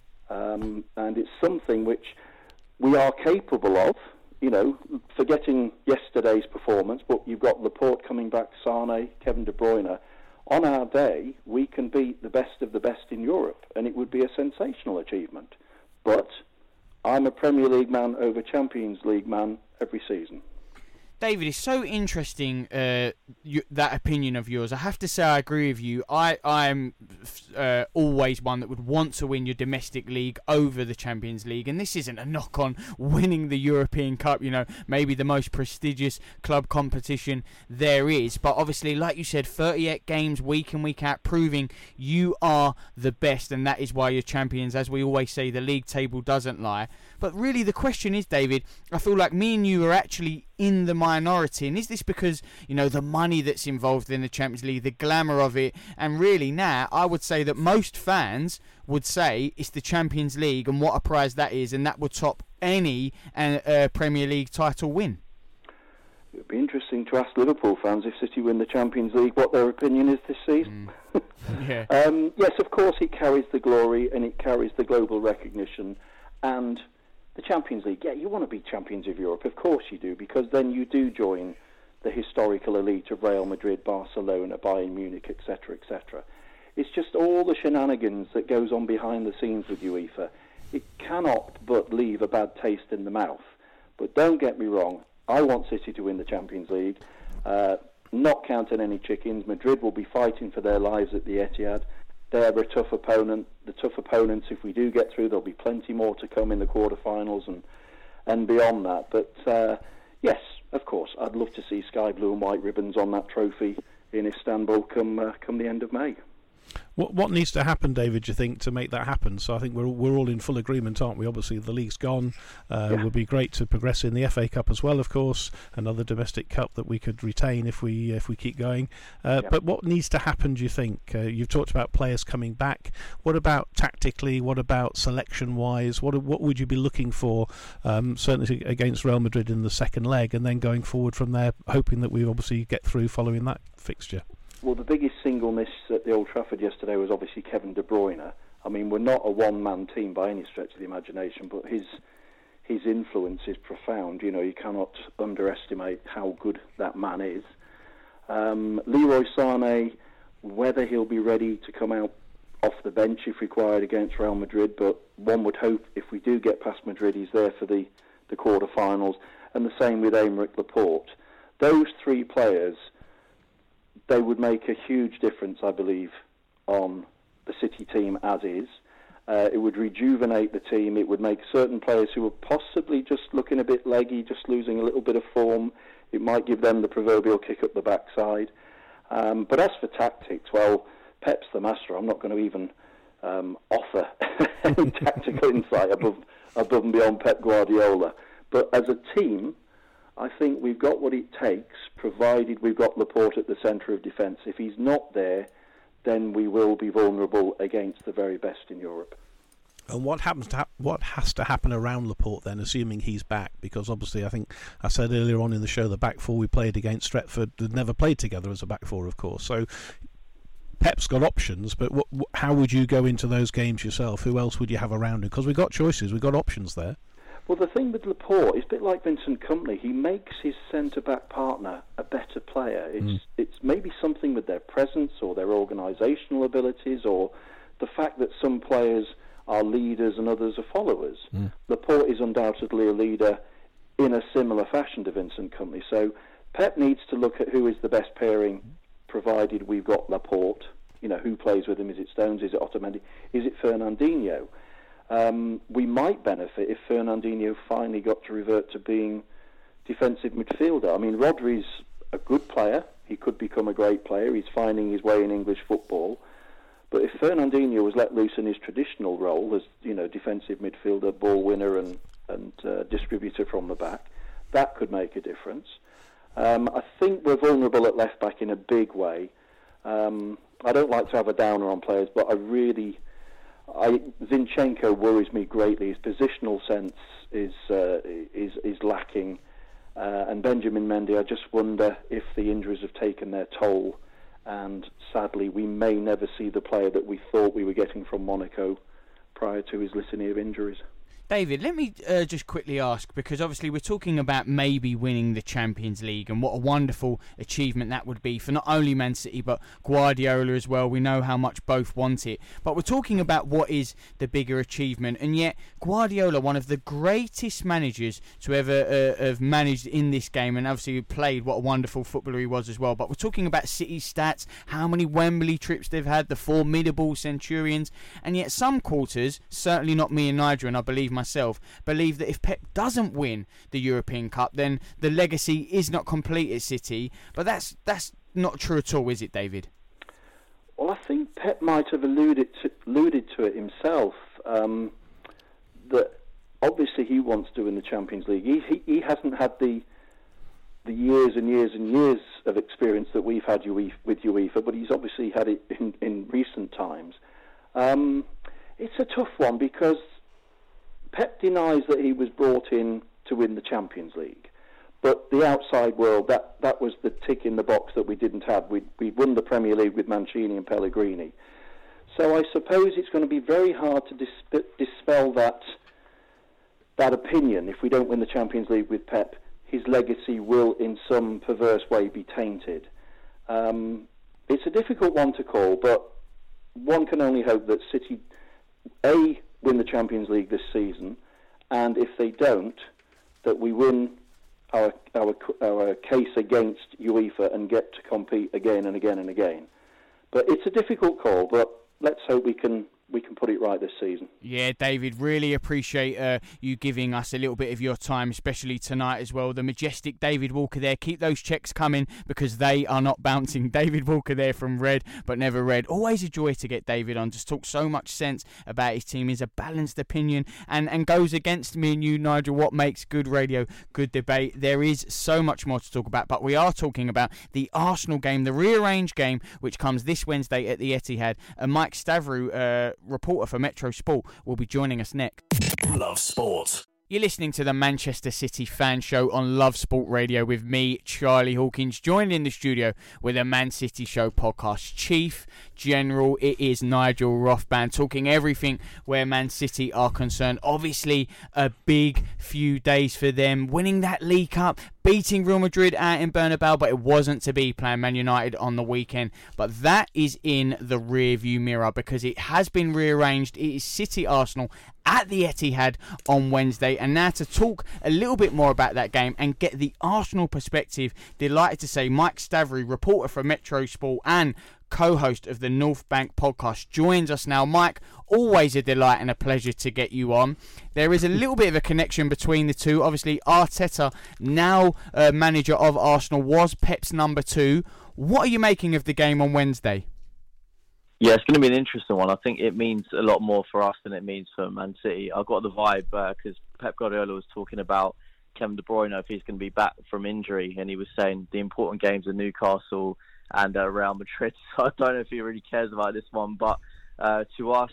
And it's something which we are capable of, forgetting yesterday's performance, but you've got Laporte coming back, Sane, Kevin De Bruyne. On our day, we can beat the best of the best in Europe, and it would be a sensational achievement. But I'm a Premier League man over Champions League man every season. David, it's so interesting, that opinion of yours. I have to say I agree with you. I'm always one that would want to win your domestic league over the Champions League, and this isn't a knock on winning the European Cup, maybe the most prestigious club competition there is. But obviously, like you said, 38 games week in, week out, proving you are the best, and that is why you're champions. As we always say, the league table doesn't lie. But really the question is, David, I feel like me and you are actually in the minority, and is this because the money that's involved in the Champions League, the glamour of it, and really now I would say that most fans would say it's the Champions League and what a prize that is, and that would top any Premier League title win? be interesting to ask Liverpool fans if City win the Champions League what their opinion is this season. Yeah. Yes, of course it carries the glory and it carries the global recognition. And the Champions League, yeah, you want to be champions of Europe, of course you do, because then you do join the historical elite of Real Madrid, Barcelona, Bayern Munich, etc., etc. It's just all the shenanigans that goes on behind the scenes with UEFA. It cannot but leave a bad taste in the mouth. But don't get me wrong, I want City to win the Champions League. Not counting any chickens. Madrid will be fighting for their lives at the Etihad. They're a tough opponent. The tough opponents, if we do get through, there'll be plenty more to come in the quarterfinals and beyond that. But yes, of course, I'd love to see sky blue and white ribbons on that trophy in Istanbul come the end of May. What needs to happen, David, do you think, to make that happen? So I think we're all in full agreement, aren't we? Obviously, the league's gone. It would be great to progress in the FA Cup as well, of course, another domestic cup that we could retain if we keep going. But what needs to happen, do you think? You've talked about players coming back. What about tactically? What about selection-wise? What would you be looking for, certainly against Real Madrid in the second leg, and then going forward from there, hoping that we obviously get through following that fixture? Well, the biggest single miss at the Old Trafford yesterday was obviously Kevin De Bruyne. I mean, we're not a one-man team by any stretch of the imagination, but his influence is profound. You know, you cannot underestimate how good that man is. Leroy Sané, whether he'll be ready to come out off the bench if required against Real Madrid, but one would hope if we do get past Madrid, he's there for the quarter-finals. And the same with Aymeric Laporte. Those three players, they would make a huge difference, I believe, on the City team as is. It would rejuvenate the team. It would make certain players who were possibly just looking a bit leggy, just losing a little bit of form, it might give them the proverbial kick up the backside. But as for tactics, well, Pep's the master. I'm not going to even offer any tactical insight above and beyond Pep Guardiola. But as a team, I think we've got what it takes, provided we've got Laporte at the centre of defence. If he's not there, then we will be vulnerable against the very best in Europe. And what has to happen around Laporte then, assuming he's back? Because obviously, I think I said earlier on in the show, the back four we played against Stretford had never played together as a back four, of course. So Pep's got options, but how would you go into those games yourself? Who else would you have around him? Because we've got choices, we've got options there. Well, the thing with Laporte is a bit like Vincent Kompany. He makes his centre-back partner a better player. It's maybe something with their presence or their organisational abilities or the fact that some players are leaders and others are followers. Laporte is undoubtedly a leader in a similar fashion to Vincent Kompany. So Pep needs to look at who is the best pairing, provided we've got Laporte. You know, who plays with him? Is it Stones? Is it Otamendi? Is it Fernandinho? We might benefit if Fernandinho finally got to revert to being defensive midfielder. I mean, Rodri's a good player. He could become a great player. He's finding his way in English football. But if Fernandinho was let loose in his traditional role as, you know, defensive midfielder, ball winner and distributor from the back, that could make a difference. I think we're vulnerable at left back in a big way. I don't like to have a downer on players, but Zinchenko worries me greatly. His positional sense is lacking, and Benjamin Mendy, I just wonder if the injuries have taken their toll, and sadly we may never see the player that we thought we were getting from Monaco prior to his litany of injuries. David, let me just quickly ask, because obviously we're talking about maybe winning the Champions League and what a wonderful achievement that would be for not only Man City but Guardiola as well. We know how much both want it. But we're talking about what is the bigger achievement, and yet Guardiola, one of the greatest managers to ever have managed in this game, and obviously played, what a wonderful footballer he was as well. But we're talking about City stats, how many Wembley trips they've had, the formidable Centurions, and yet some quarters, certainly not me and Nigel, and I believe myself, believe that if Pep doesn't win the European Cup, then the legacy is not complete at City. But that's not true at all, is it, David? Well, I think Pep might have alluded to it himself, that obviously he wants to win the Champions League. He hasn't had the years and years and years of experience that we've had with UEFA, but he's obviously had it in recent times. It's a tough one because Pep denies that he was brought in to win the Champions League, But the outside world, that was the tick in the box that we didn't have. We won the Premier League with Mancini and Pellegrini. So I suppose it's going to be very hard to dispel that opinion. If we don't win the Champions League with Pep, his legacy will in some perverse way be tainted. It's a difficult one to call, but one can only hope that City, A, win the Champions League this season, and if they don't, that we win our case against UEFA and get to compete again and again and again. But it's a difficult call, but let's hope we can put it right this season. Yeah, David, really appreciate you giving us a little bit of your time, especially tonight as well. The majestic David Walker there. Keep those checks coming because they are not bouncing. David Walker there from Red, but never Red. Always a joy to get David on. Just talks so much sense about his team. He's a balanced opinion and goes against me and you, Nigel. What makes good radio, good debate? There is so much more to talk about, but we are talking about the Arsenal game, the rearranged game, which comes this Wednesday at the Etihad. And Mike Stavrou, reporter for Metro Sport, will be joining us next. Love Sport. You're listening to the Manchester City Fan Show on Love Sport Radio with me, Charlie Hawkins, joined in the studio with a Man City Show podcast. Chief General, it is Nigel Rothband, talking everything where Man City are concerned. Obviously, a big few days for them, winning that League Cup, beating Real Madrid out in Bernabeu, but it wasn't to be, playing Man United on the weekend. But that is in the rear-view mirror because it has been rearranged. It is City-Arsenal at the Etihad on Wednesday. And now to talk a little bit more about that game and get the Arsenal perspective, delighted to say Mike Stavrou, reporter for Metro Sport and co-host of the North Bank podcast, joins us now. Mike, always a delight and a pleasure to get you on. There is a little bit of a connection between the two. Obviously, Arteta, now manager of Arsenal, was Pep's number 2. What are you making of the game on Wednesday? Yeah, it's going to be an interesting one. I think it means a lot more for us than it means for Man City. I got the vibe because Pep Guardiola was talking about Kevin De Bruyne, if he's going to be back from injury, and he was saying the important games are Newcastle and Real Madrid. So I don't know if he really cares about this one, but to us,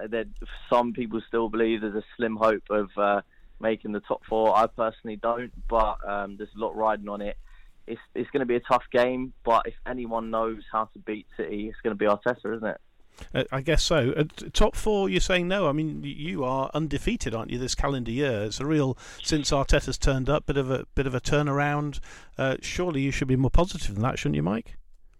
some people still believe there's a slim hope of making the top 4. I personally don't, but there's a lot riding on it. It's going to be a tough game, but if anyone knows how to beat City, it's going to be Arteta, isn't it? I guess so. Top 4, you're saying no. I mean, you are undefeated, aren't you, this calendar year? It's a real, since Arteta's turned up, bit of a turnaround. Surely you should be more positive than that, shouldn't you, Mike?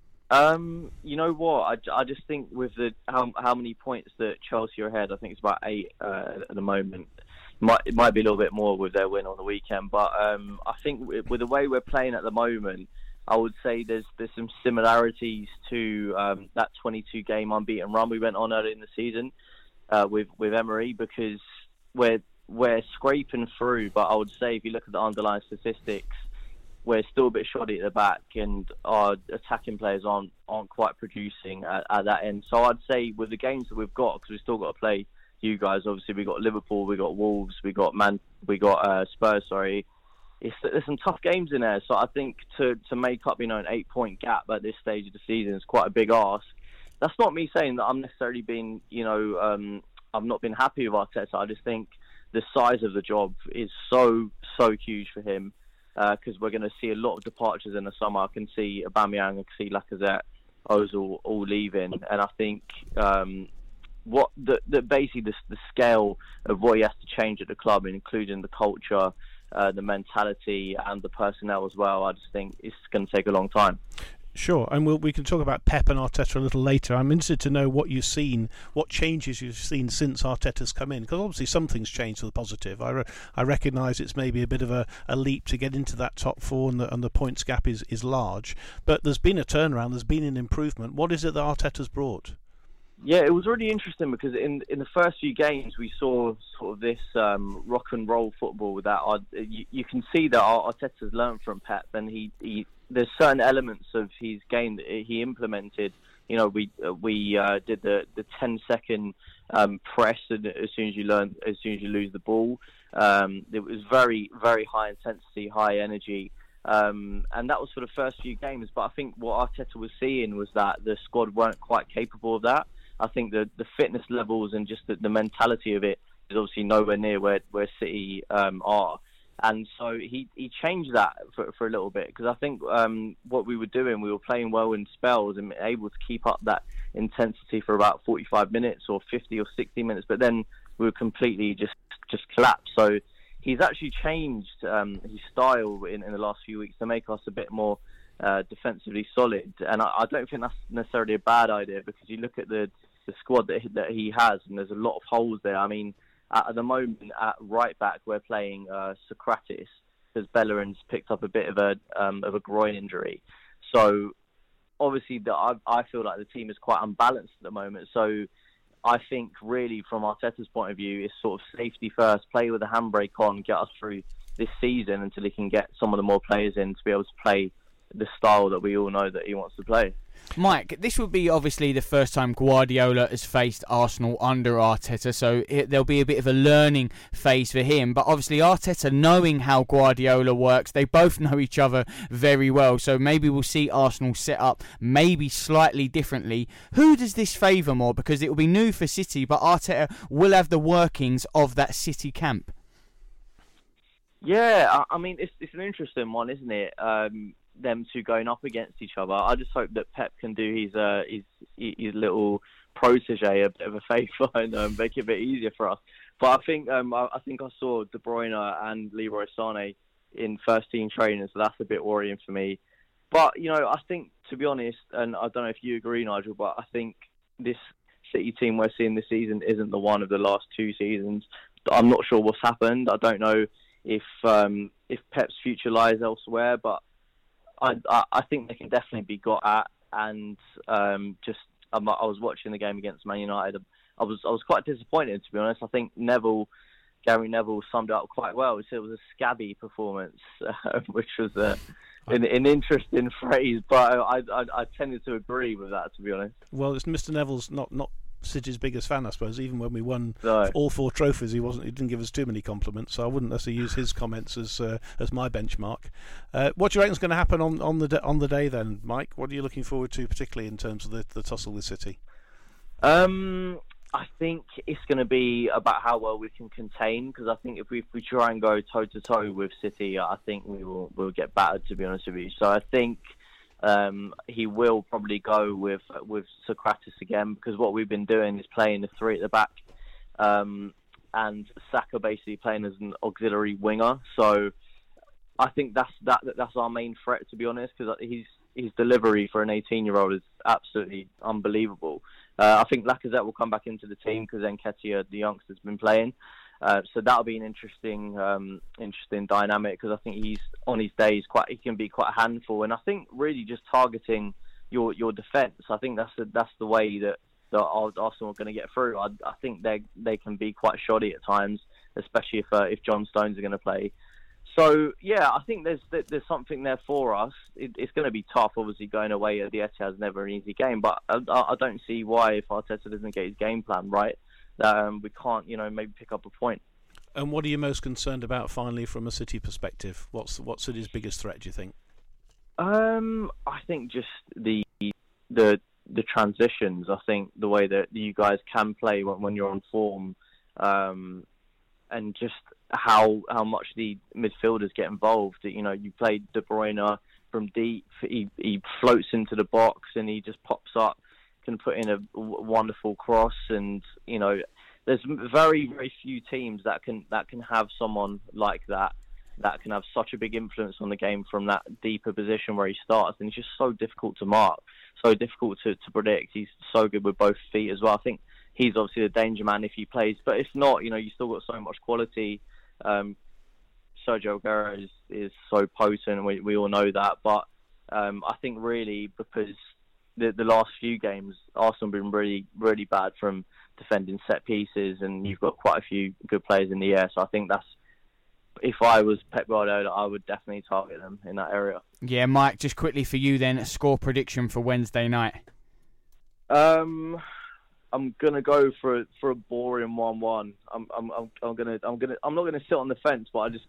You know what? I just think with how many points that Chelsea are ahead, I think it's about 8 at the moment. It might be a little bit more with their win on the weekend, but I think with the way we're playing at the moment, I would say there's some similarities to that 22-game unbeaten run we went on earlier in the season with Emery, because we're scraping through. But I would say if you look at the underlying statistics, we're still a bit shoddy at the back, and our attacking players aren't quite producing at that end. So I'd say with the games that we've got, because we've still got to play you guys, obviously we got Liverpool, we got Wolves, we got Spurs. Sorry, there's some tough games in there. So I think to make up an 8-point gap at this stage of the season is quite a big ask. That's not me saying that I'm necessarily being, I've not been happy with Arteta. I just think the size of the job is so huge for him. Because we're going to see a lot of departures in the summer. I can see Aubameyang, I can see Lacazette, Ozil all leaving, and I think basically the scale of what he has to change at the club, including the culture, the mentality, and the personnel as well. I just think it's going to take a long time. Sure, and we can talk about Pep and Arteta a little later. I'm interested to know what you've seen, what changes you've seen since Arteta's come in, because obviously something's changed for the positive. I recognise it's maybe a bit of a leap to get into that top 4, and the points gap is large, but there's been a turnaround, there's been an improvement. What is it that Arteta's brought? Yeah, it was really interesting because in the first few games we saw sort of this rock and roll football with that. You can see that Arteta's learned from Pep, and he there's certain elements of his game that he implemented. You know, we did the 10-second press, and as soon as you lose the ball, it was very, very high intensity, high energy, and that was for the first few games. But I think what Arteta was seeing was that the squad weren't quite capable of that. I think the fitness levels and just the mentality of it is obviously nowhere near where City are. And so he changed that for a little bit, because I think what we were doing, we were playing well in spells and able to keep up that intensity for about 45 minutes or 50 or 60 minutes, but then we were completely just collapsed. So he's actually changed his style in the last few weeks to make us a bit more defensively solid, and I don't think that's necessarily a bad idea, because you look at the squad that he has, and there's a lot of holes there. I mean, at the moment at right back we're playing Socrates, because Bellerin's picked up a bit of a groin injury. So obviously I feel like the team is quite unbalanced at the moment. So I think really from Arteta's point of view, it's sort of safety first, play with the handbrake on, get us through this season until he can get some of the more players in to be able to play the style that we all know that he wants to play. Mike, this will be obviously the first time Guardiola has faced Arsenal under Arteta, so there'll be a bit of a learning phase for him. But obviously Arteta, knowing how Guardiola works, they both know each other very well, so maybe we'll see Arsenal set up maybe slightly differently. Who does this favour more? Because it will be new for City, but Arteta will have the workings of that City camp. Yeah, I mean, it's an interesting one, isn't it? Them two going up against each other. I just hope that Pep can do his little protege a bit of a favour and make it a bit easier for us. But I think I saw De Bruyne and Leroy Sané in first team training, so that's a bit worrying for me. But I think, to be honest, and I don't know if you agree, Nigel, but I think this City team we're seeing this season isn't the one of the last two seasons. I'm not sure what's happened. I don't know if Pep's future lies elsewhere, but I think they can definitely be got at. And I was watching the game against Man United. I was quite disappointed, to be honest. I think Gary Neville summed it up quite well. He said it was a scabby performance, which was an interesting phrase, but I tended to agree with that, to be honest. Well, it's Mr. Neville's not City's biggest fan, I suppose. Even when we won all 4 trophies, he didn't give us too many compliments, so I wouldn't necessarily use his comments as my benchmark. What do you reckon is going to happen on the day then, Mike? What are you looking forward to, particularly in terms of the tussle with City? I think it's going to be about how well we can contain, because I think if we try and go toe to toe with City, I think we'll get battered, to be honest with you. So I think he will probably go with Socrates again, because what we've been doing is playing the 3 at the back, and Saka basically playing as an auxiliary winger. So I think that's our main threat, to be honest, because his delivery for an 18-year-old is absolutely unbelievable. I think Lacazette will come back into the team because Nketiah, the youngster's been playing. So that'll be an interesting dynamic, because I think he's on his days he can be quite a handful, and I think really just targeting your defence. I think that's the way that Arsenal are going to get through. I think they can be quite shoddy at times, especially if John Stones are going to play. So yeah, I think there's something there for us. It's going to be tough, obviously, going away at the Etihad is never an easy game, but I don't see why, if Arteta doesn't get his game plan right, we can't, maybe pick up a point. And what are you most concerned about, finally, from a City perspective? What's City's biggest threat, do you think? I think just the transitions. I think the way that you guys can play when you're on form, and just how much the midfielders get involved. You play De Bruyne from deep. He floats into the box and he just pops up, can put in a wonderful cross, and there's very, very few teams that can have someone like that can have such a big influence on the game from that deeper position where he starts, and he's just so difficult to mark, so difficult to predict. He's so good with both feet as well. I think he's obviously the danger man if he plays, but if not, you still got so much quality. Sergio Aguero is so potent, we all know that, but I think really because the last few games Arsenal have been really, really bad from defending set pieces, and you've got quite a few good players in the air, so I think that's, if I was Pep Guardiola, I would definitely target them in that area. Yeah, Mike, just quickly for you then, a score prediction for Wednesday night. I'm gonna go for a boring 1-1. I'm not gonna sit on the fence, but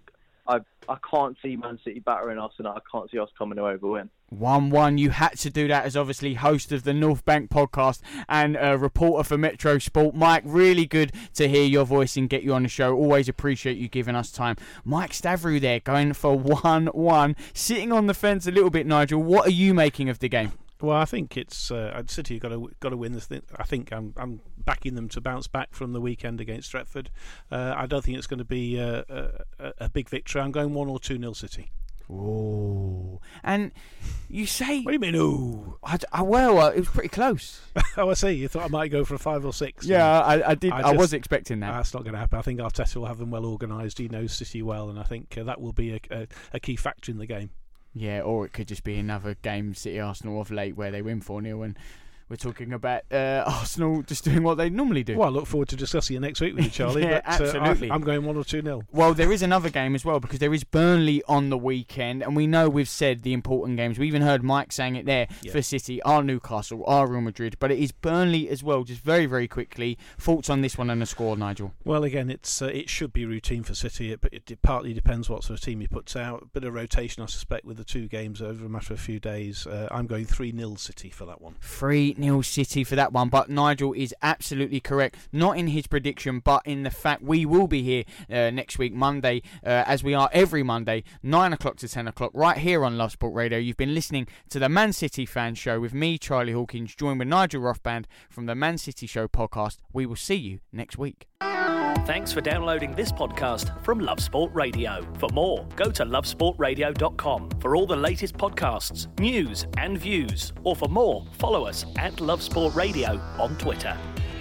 I can't see Man City battering us, and I can't see us coming away with a win. 1-1. You had to do that as obviously host of the North Bank podcast and a reporter for Metro Sport. Mike, really good to hear your voice and get you on the show. Always appreciate you giving us time. Mike Stavrou there going for 1-1. Sitting on the fence a little bit, Nigel. What are you making of the game? Well, I think it's City got to win this thing. I think I'm backing them to bounce back from the weekend against Stretford. I don't think it's going to be a big victory. I'm going 1 or 2-0 City. Oh, and you say? What do you mean? Ooh, well, it was pretty close. Oh, I see. You thought I might go for a 5 or 6. Yeah, I did. I was expecting that. That's not going to happen. I think Arteta will have them well organised. He knows City well, and I think that will be a key factor in the game. Yeah, or it could just be another game, City Arsenal of late, where they win 4-0 and we're talking about Arsenal just doing what they normally do. Well, I look forward to discussing it next week with you, Charlie. Yeah, but, absolutely. I'm going 1 or 2-0. Well, there is another game as well, because there is Burnley on the weekend, and we know we've said the important games. We even heard Mike saying it there for City, are Newcastle, are Real Madrid, but it is Burnley as well. Just very, very quickly, thoughts on this one and the score, Nigel? Well, again, it should be routine for City, but it partly depends what sort of team he puts out. A bit of rotation, I suspect, with the 2 games over a matter of a few days. I'm going 3-0 City for that one. 3-0 City for that one, but Nigel is absolutely correct, not in his prediction but in the fact we will be here next week Monday, as we are every Monday, 9 o'clock to 10 o'clock right here on Love Sport Radio. You've been listening to the Man City Fan Show with me, Charlie Hawkins, joined with Nigel Rothband from the Man City Show podcast. We will see you next week. Thanks for downloading this podcast from Love Sport Radio. For more, go to lovesportradio.com for all the latest podcasts, news and views. Or for more, follow us at Love Sport Radio on Twitter.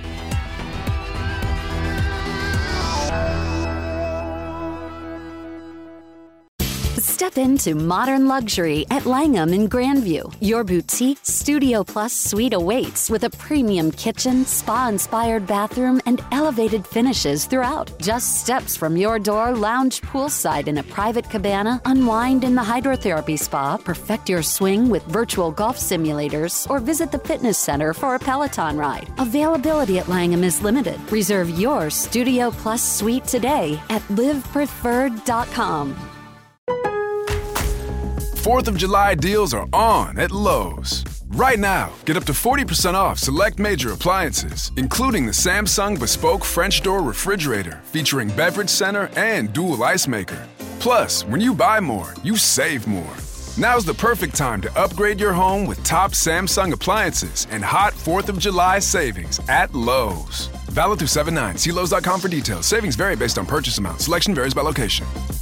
Step into modern luxury at Langham in Grandview. Your boutique Studio Plus suite awaits with a premium kitchen, spa-inspired bathroom, and elevated finishes throughout. Just steps from your door, lounge poolside in a private cabana, unwind in the hydrotherapy spa, perfect your swing with virtual golf simulators, or visit the fitness center for a Peloton ride. Availability at Langham is limited. Reserve your Studio Plus suite today at livepreferred.com. 4th of July deals are on at Lowe's. Right now, get up to 40% off select major appliances, including the Samsung Bespoke French Door Refrigerator featuring beverage center and dual ice maker. Plus, when you buy more, you save more. Now's the perfect time to upgrade your home with top Samsung appliances and hot 4th of July savings at Lowe's. Valid through 7/9. See Lowe's.com for details. Savings vary based on purchase amount. Selection varies by location.